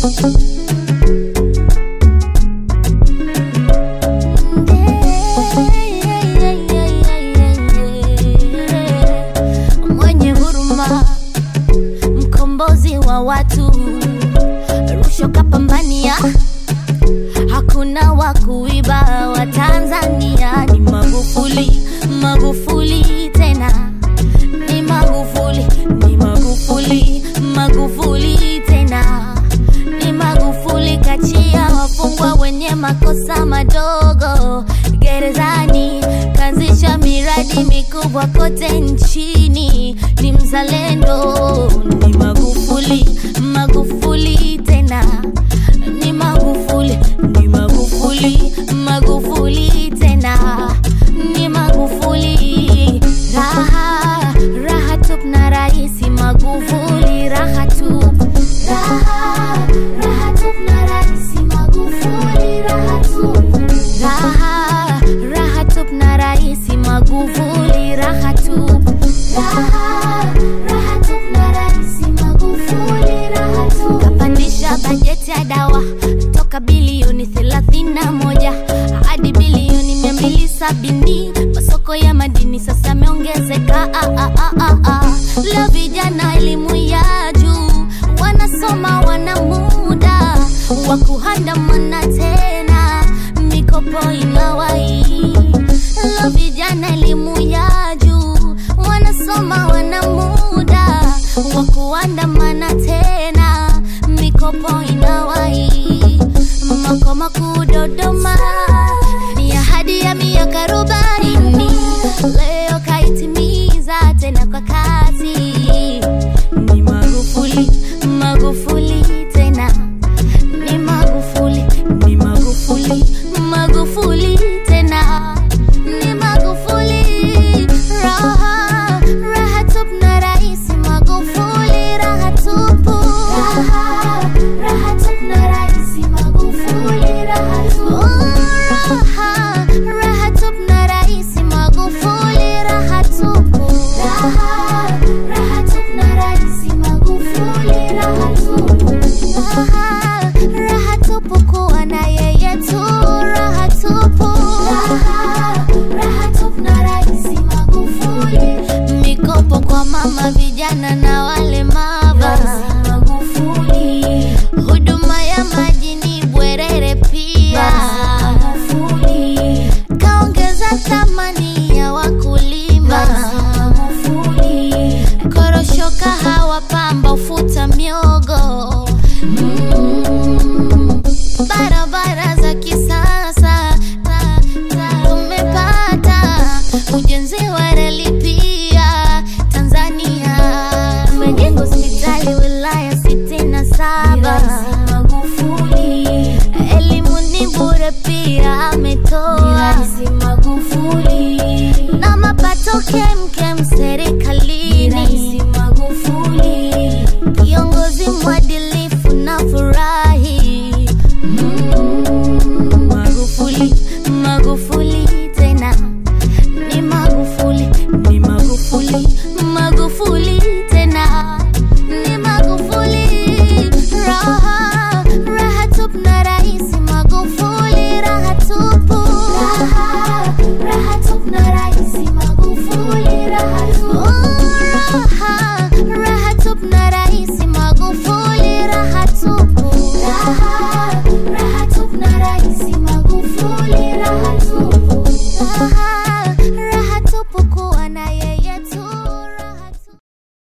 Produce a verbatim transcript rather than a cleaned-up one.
Mwenye huruma, mkombozi wa watu, Rusho kapambania, hakuna wa kuiba wa Tanzania. Ni Magufuli, Magufuli tena, ni Magufuli, ni Magufuli, Magufuli tena, ni Magufuli. Kachia wafungwa wenye makosa madogo gerezani, kanzisha miradi mikubwa kote nchini. Ni mzalendo, ni Magufuli, Magufuli tena, ni Magufuli, ni Magufuli, Magufuli tena, ni Magufuli. Raha, raha tup na Raisi Magufuli, raha tup. Raha, raha tup na Raisi Magufuli, raha tup. Raha, raha tup na Raisi Magufuli, raha tup. Raha, raha tup na Raisi Magufuli, raha tup. Kapandisha bajeti ya dawa toka bilioni thelathini na moja hadi bilioni mia mbili sabini. Masoko ya madini sasa yameongezeka. ah, ah, ah, ah, ah. La vijana elimu ya juu, wanasoma wana muda wa kuandamana tena, mikopo inawai. La vijana elimu ya juu, wanasoma wana muda wa kuandamana tena, mikopo inawai.